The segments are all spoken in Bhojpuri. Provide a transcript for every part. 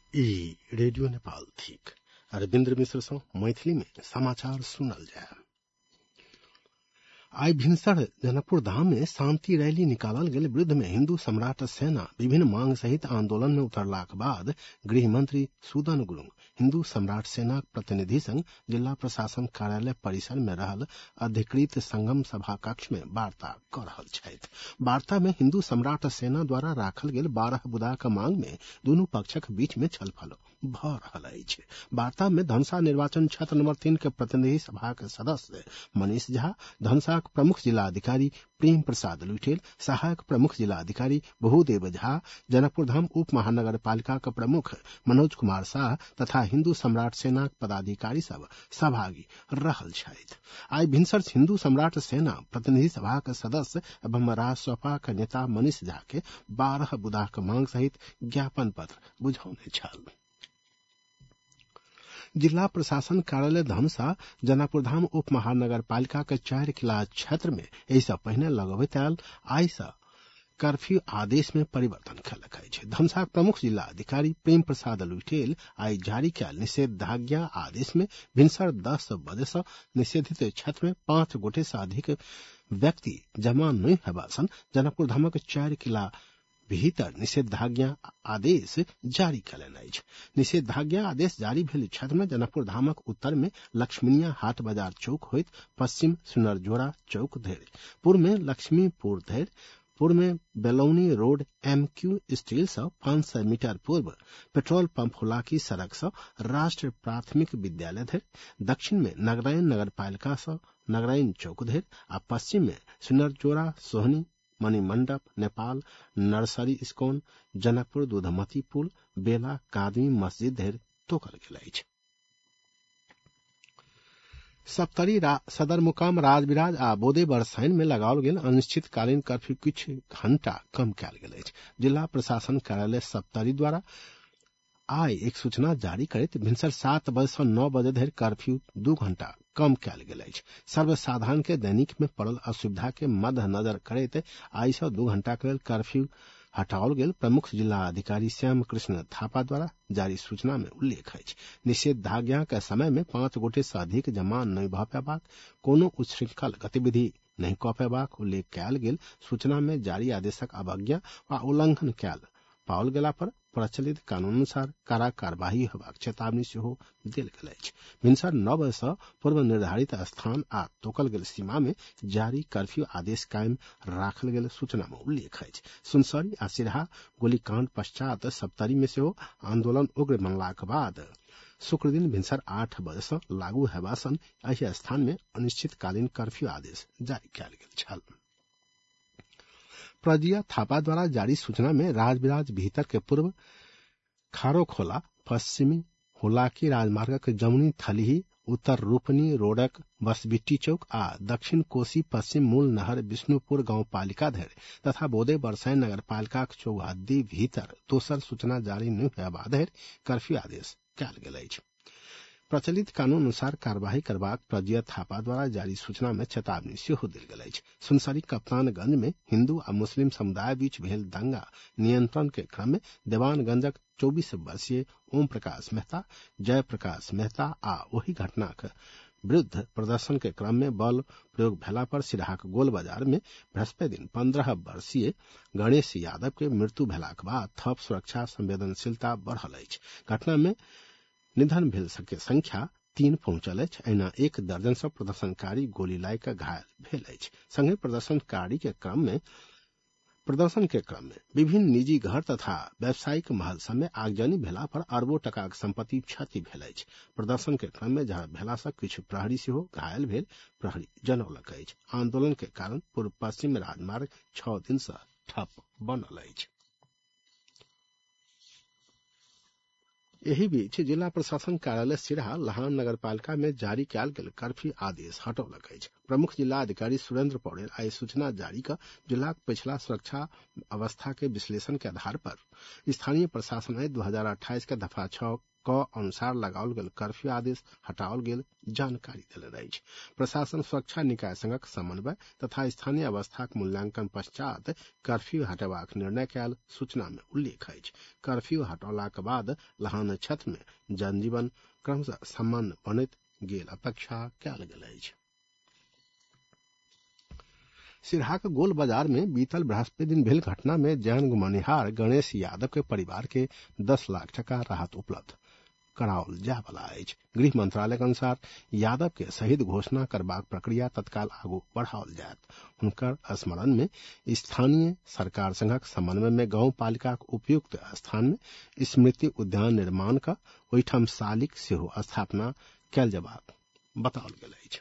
ई रेडियो नेपाल थिक अरविंद्र मिश्र सँ मैथिली में समाचार सुनल जाय। आई भिनसर जनकपुर धाम में शांति रैली निकालल गेल। विरुद्ध में हिन्दू सम्राट सेना विभिन्न मांग सहित आंदोलन में उतरलाक बाद गृह मंत्री सुदन गुरुङ हिन्दू सम्राट सेना प्रतिनिधि संग जिला प्रशासन कार्यालय परिसर में रहल अधिकृत संगम सभा कक्ष में वार्ता क रहल छथि। वार्ता में हिन्दू सम्राट सेना द्वारा राखल गेल 12 बुदाक मांग में दुनू पक्षक बीच में छलफल भ रहल अछि। वार्ता में धनुषा निर्वाचन क्षेत्र नंबर 3 के प्रतिनिधि सभा के सदस्य मनीष झा, धनुषा प्रमुख जिलाधिकारी प्रेम प्रसाद लुइटेल, सहायक प्रमुख जिलाधिकारी बहुदेव झा, जनकपुर धाम उप महानगर पालिका के प्रमुख मनोज कुमार शाह तथा हिन्दू सम्राट सेना पदाधिकारी सब सहभागी रहल छथि। आई भिनसर हिन्दू सम्राट सेना प्रतिनिधि सभा के सदस्य एवं राजसपा के नेता मनीष झा के 12 बुदाक मांग सहित ज्ञापन पत्र बुझौने छल। जिला प्रशासन कार्यालय धनुषा जनकपुर धाम उप महानगर पालिका के 4 किला क्षेत्र में ऐसा पहले लगबैत आयल आई से कर्फ्यू आदेश में परिवर्तन कयलक अछि। धनुषा प्रमुख जिलाधिकारी प्रेम प्रसाद लुइटेल आई जारी कयल निषेधाज्ञा आदेश में भिनसर 10 बजे से निषेधित क्षेत्र में 5 गोटे से अधिक व्यक्ति जमा नहीं हेबा सन जनकपुर धामक 4 किला भीतर निषेधाज्ञा आदेश जारी कयलनि अछि। निषेधाज्ञा आदेश जारी भेल क्षेत्र में जनकपुर धामक उत्तर में लक्ष्मीनिया हाट बाजार चौक होइत पश्चिम सुनरजोड़ा चौक धरि, पूर्व में लक्ष्मीपुर धरि, पूर्व में बेलौनी रोड MQ स्टील से 500 मीटर पूर्व पेट्रोल पंप हुलाकी सड़क से राष्ट्र प्राथमिक विद्यालय धरि, दक्षिण में नगरायन नगर पालिका से नगरायन चौक धरि आ पश्चिम में सुनरजोड़ा सोहनी मणि मंडप नेपाल नर्सरी इस्कोन जनकपुर दूधमती पुल बेला कादमी मस्जिद धरि तोकल गेल अछि। सप्तरी सदर मुकाम राजविराज आ बोदे बरसाइन में लगाओल गेल अनिश्चितकालीन कर्फ्यू कुछ घंटा कम कयल गेल अछि। जिला प्रशासन कार्यालय सप्तरी द्वारा आई एक सूचना जारी करैत भिनसर 7 बजे से 9 बजे धरि कर्फ्यू 2 घंटा कम कयल गेल अछि। सर्वसाधारण के दैनिक में पड़ल असुविधा के मद्देनजर करैत आई से 2 घंटा के लेल कर्फ्यू हटाओल गेल। प्रमुख जिला अधिकारी श्याम कृष्ण थापा द्वारा जारी सूचना में उल्लेख अछि। निषेधाज्ञा के समय में 5 गोटे से अधिक जमा नहीं भ पेबाक, कोनो उच्छृंखल गतिविधि नहीं क पेबाक उल्लेख कयल गेल। सूचना में जारी आदेशक अवज्ञा वा उल्लंघन कयल पाओल गेला पर प्रचलित कानून अनुसार कड़ा कार्यवाही हेबाक चेतावनी सेहो देल गेल अछि। भिनसर 9 बजे से पूर्व निर्धारित स्थान आ तोकल गेल सीमा में जारी कर्फ्यू आदेश कायम राखल गेल सूचना में उल्लेख अछि। सुनसरी आ सिरहा गोलीकांड पश्चात सप्तरी में सेहो आंदोलन उग्र बनलाक बाद शुक्र दिन भिनसर 8 बजे से लागू हेबा सन एहि स्थान में अनिश्चितकालीन कर्फ्यू आदेश जारी कयल गेल छल। प्रज्ञा थापा द्वारा जारी सूचना में राजविराज भीतर के पूर्व खारोखोला, पश्चिमी हुलाकी राजमार्गक जमुनी थलीही, उत्तर रूपनी रोडक बसबिट्टी चौक आ दक्षिण कोसी पश्चिम मूल नहर विष्णुपुर गांव पालिका धरि तथा बोदे बरसाइन नगर पालिका चौहद्दी भीतर दोसर सूचना जारी नहीं हेबा धरि कर्फ्यू आदेश कयल गेल अछि। प्रचलित कानून अनुसार कार्यवाही करबाक प्रज्ञा थापा द्वारा जारी सूचना में चेतावनी सेहो देल गेल अछि। सुनसरी कप्तानगंज में हिन्दू आ मुस्लिम समुदाय बीच भेल दंगा नियंत्रण के क्रम में देवानगंजक 24 वर्षीय ओम प्रकाश मेहता, जय प्रकाश मेहता आ वही घटनाक विरुद्ध प्रदर्शन के क्रम में बल प्रयोग भेला पर सिराहाक गोल बाजार में बृहस्पति दिन 15 वर्षीय गणेश यादव के मृत्यु भेलाक बाद थप सुरक्षा संवेदनशीलता बढ़ल अछि। घटना में निधन भेल के संख्या 3 पहुंचल अछि। एना 1 दर्जन से प्रदर्शनकारी गोली लाग के घायल भेल अछि। संगे प्रदर्शन के क्रम में विभिन्न निजी घर तथा व्यावसायिक महल सब में आगजनी भेला पर अरबों टकाक संपत्ति क्षति भेल अछि। प्रदर्शन के क्रम में झड़प भेला से किछु प्रहरी सेहो घायल भेल प्रहरी जनौलक अछि। आंदोलन के कारण पूर्व पश्चिम राजमार्ग 6 दिन से ठप बनल अछि। एही बीच जिला प्रशासन कार्यालय सिरहा लहान नगर पालिका में जारी कयल गेल कर्फ्यू आदेश हटौलक अछि। प्रमुख जिला अधिकारी सुरेंद्र पौडेल आई सूचना जारी कर जिला पिछला सुरक्षा अवस्था के विश्लेषण के आधार पर स्थानीय प्रशासन ने 2028 के दफा 6 क अनुसार लगाओल गेल कर्फ्यू आदेश हटाओल गेल जानकारी दिले अछि। प्रशासन सुरक्षा निकाय संगक समन्वय तथा स्थानीय अवस्थाक मूल्यांकन पश्चात कर्फ्यू हटेबाक निर्णय कयल सूचना में उल्लेख अछि। कर्फ्यू हटौलाक बाद लहान क्षेत्र में जनजीवन क्रमशः सामान्य बनैत गेल अपेक्षा कयल गेल अछि। सिरहाक गोल बाजार में बीतल बृहस्पति दिन भेल घटना में जान गुमानिहार गणेश यादव के परिवार के 10 लाख टका राहत उपलब्ध कराओल जाय वाला अछि। गृह मंत्रालय के अनुसार यादव के शहीद घोषणा करबाक प्रक्रिया तत्काल आगू बढ़ाओल जायत। हुनकर स्मरण में स्थानीय सरकार संघक समन्वय में गांव पालिका उपयुक्त स्थान में स्मृति उद्यान निर्माण का ओहिठाम सालिक सेहो स्थापना कयल जेबाक बताओल गेल अछि।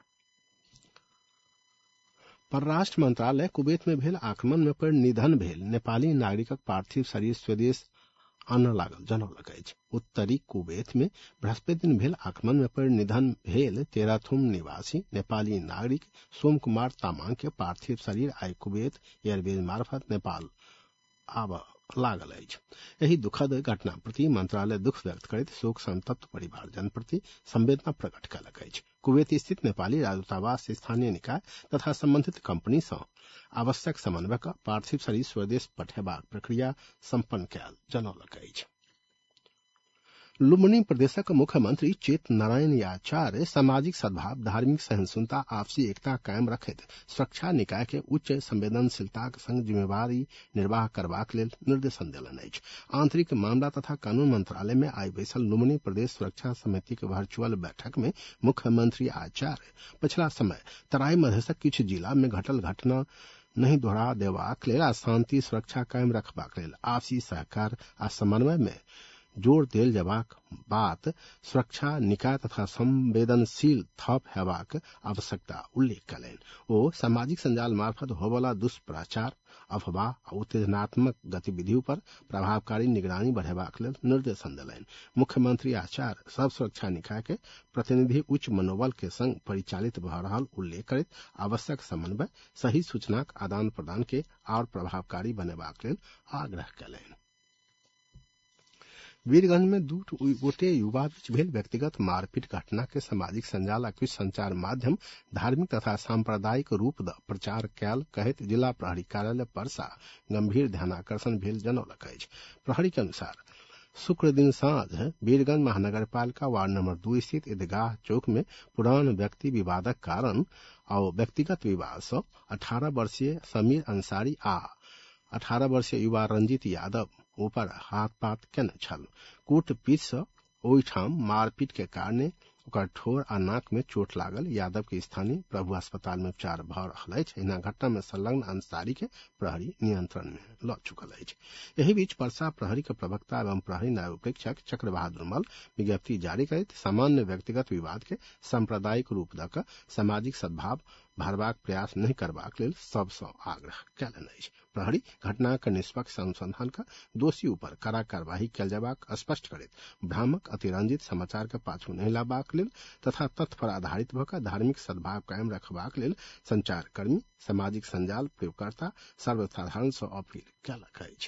परराष्ट्र मंत्रालय कुवैत में भेल आक्रमण में पड़ि निधन भेल नेपाली नागरिकक पार्थिव शरीर स्वदेश आनय लागल जनौलक अछि। उत्तरी कुवैत में बृहस्पति दिन भेल आक्रमण में पड़ि निधन भेल तेराथुम निवासी नेपाली नागरिक सोम कुमार तामाङ के पार्थिव शरीर आई कुवैत एयरवेज मार्फत नेपाल आब लागल अछि। एही दुखद घटना प्रति मंत्रालय दुख व्यक्त करैत शोक संतप्त परिवारजन प्रति संवेदना प्रकट कयलक अछि। कुवैत स्थित नेपाली राजदूतावास स्थानीय निकाय तथा संबंधित कंपनी सँ आवश्यक समन्वय क पार्थिव शरीर स्वदेश पठेबाक प्रक्रिया संपन्न कयल जनौलक अछि। लुम्बिनी प्रदेशक मुख्यमंत्री चेत नारायण आचार्य सामाजिक सद्भाव धार्मिक सहिष्णुता आपसी एकता कायम रखैत सुरक्षा निकाय के उच्च संवेदनशीलताक संग जिम्मेवारी निर्वाह करबाक लेल निर्देशन देलनि अछि। आंतरिक मामला तथा कानून मंत्रालय में आई बैसल लुम्बिनी प्रदेश सुरक्षा समिति के वर्चुअल बैठक में मुख्यमंत्री आचार्य पिछला समय तराई मधेशक किछु जिला में घटल घटना नहीं दोहरा देबाक लेल आ शांति सुरक्षा कायम रखबाक लेल आपसी सहकार आ समन्वय में जोर देल जेबाक बात सुरक्षा निकाय तथा संवेदनशील थप हेबाक आवश्यकता उल्लेख कयलनि। ओ सामाजिक संजाल मार्फत होबला दुष्प्रचार अफवाह आ उत्तेजनात्मक गतिविधि पर प्रभावकारी निगरानी बढ़ेबाक लेल निर्देशन देलनि। मुख्यमंत्री आचार्य सब सुरक्षा निकाय के प्रतिनिधि उच्च मनोबल के संग परिचालित भ रहल उल्लेख करैत आवश्यक समन्वय सही सूचनाक आदान प्रदान के और प्रभावकारी बनेबाक लेल आग्रह कयलनि। वीरगंज में 2 गोटे युवा बीच भेल व्यक्तिगत मारपीट घटना के सामाजिक संजाल आ किछु संचार माध्यम धार्मिक तथा सांप्रदायिक रूप द प्रचार कयल कहैत जिला प्रहरी कार्यालय परसा गंभीर ध्यानाकर्षण भेल जनौलक अछि। प्रहरी के अनुसार शुक्र दिन साँझ वीरगंज महानगरपालिका वार्ड नंबर 2 स्थित ईदगाह चौक में पुरान व्यक्ति विवादक कारण और व्यक्तिगत विवाद सँ 18 वर्षीय समीर अंसारी आ 18 वर्षीय युवा रंजीत यादव ऊपर हाथ पात केने छल। कूटपीट सँ ओहिठाम मारपीट के कारणे ओकर ठोर आ नाक में चोट लागल। यादव के स्थानीय प्रभु अस्पताल में उपचार भ रहल अछि। एहिना घटना में संलग्न अंसारी के प्रहरी नियंत्रण में ल चुकल अछि। एहि बीच परसा प्रहरी के प्रवक्ता एवं प्रहरी नायब प्रेक्षक चक्र बहादुर मल विज्ञप्ति जारी करैत सामान्य व्यक्तिगत विवाद के सांप्रदायिक रूप द क सामाजिक सद्भाव भरबाक प्रयास नहीं करबाक लेल सब सँ आग्रह कयलनि अछि। प्रहरी घटना के निष्पक्ष अनुसंधान का दोषी ऊपर कड़ा कार्यवाही कयल जेबाक स्पष्ट करैत भ्रामक अतिरंजित समाचार के पाछू नहीं लाबाक लेल तथा तथ्य पर आधारित भ क धार्मिक सद्भाव कायम रखबाक लेल संचार कर्मी सामाजिक संजाल प्रयोगकर्ता सर्वसाधारण सँ अपील कयलक अछि।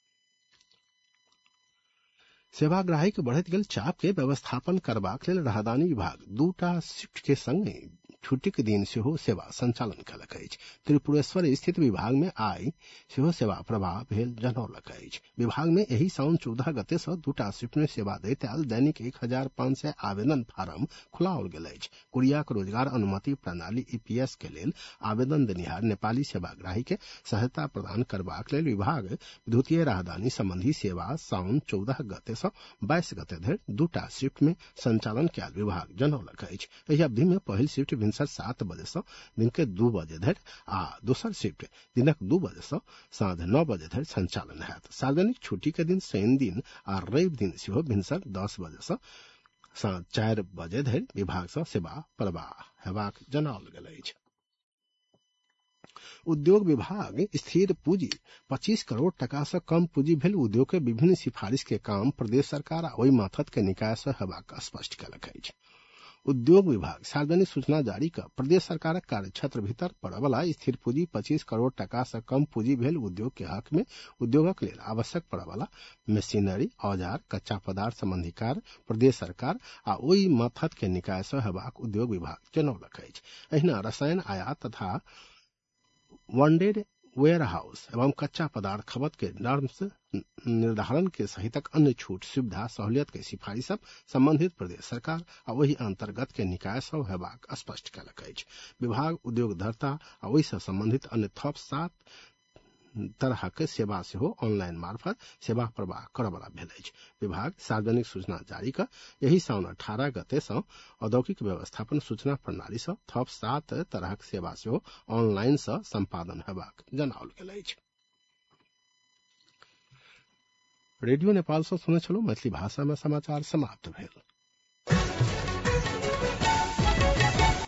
सेवाग्राही के बढ़ैत गेल चाप के व्यवस्थापन करबाक लेल राहदानी विभाग 2टा शिफ्ट के संगे छुट्टीक दिन सेहो सेवा संचालन कयलक अछि। त्रिपुरेश्वर स्थित विभाग में आई सेहो सेवा प्रवाह भेल जनौलक अछि। विभाग में एही साउन 14 गते सँ 2टा शिफ्ट में सेवा दैत आयल दैनिक 1500 आवेदन फार्म खुलाओल गेल अछि। कुरियाक रोजगार अनुमति प्रणाली EPS के लेल आवेदन देनिहार नेपाली सेवाग्राही के सहायता प्रदान करबाक लेल विभाग विद्युतीय राहदानी संबंधी सेवा साउन 14 गते सँ 22 गते धरि 2टा शिफ्ट में संचालन कयल विभाग जनौलक अछि। एहि अवधि में पहिल शिफ्ट भिनसर 7 बजे सँ दिन के 2 बजे धरि आ दोसर शिफ्ट दिनक 2 बजे सँ साँझ 9 बजे धरि संचालन हैत। सार्वजनिक छुट्टी के दिन शनि दिन आ रवि दिन सेहो भिनसर 10 बजे सँ साँझ 4 बजे धरि विभाग सँ सेवा प्रवाह हेबाक जनाओल गेल अछि। उद्योग विभाग स्थिर पूंजी 25 करोड़ टका से कम पूंजी भेल उद्योग के विभिन्न सिफारिश के काम प्रदेश सरकार आ ओहि माथत के निकाय से हेबाक स्पष्ट कयलक अछि। उद्योग विभाग सार्वजनिक सूचना जारी कर प्रदेश सरकारक कार्य क्षेत्र भीतर पड़य वाला स्थिर पूंजी 25 करोड़ टका से कम पूंजी भेल उद्योग के हक में उद्योगक लेल आवश्यक पड़य वाला मशीनरी औजार कच्चा पदार्थ संबंधी कार्य प्रदेश सरकार आ ओहि माथत के निकाय सँ हेबाक उद्योग विभाग जनौलक अछि। एहिना रसायन आयात तथा वनडेड वेयर हाउस एवं कच्चा पदार्थ खपत के नॉर्म्स निर्धारण के सहितक अन्य छूट सुविधा सहूलियत के सिफारिश संबंधित प्रदेश सरकार आ वही अंतर्गत के निकाय सब हेबाक स्पष्ट कयलक अछि। विभाग उद्योग धर्ता आ ओहि से संबंधित अन्य थप 7 तरहक सेवा सेहो ऑनलाइन मार्फत सेवा प्रवाह करय वाला भेल अछि। विभाग सार्वजनिक सूचना जारी कर यही साउन 18 गते सँ औद्योगिक व्यवस्थापन सूचना प्रणाली सँ थप 7 तरहक सेवा सेहो ऑनलाइन सँ संपादन हेबाक जनाओल गेल अछि। रेडियो नेपाल सँ सुनै छलहुँ मैथिली भाषा में समाचार समाप्त भेल।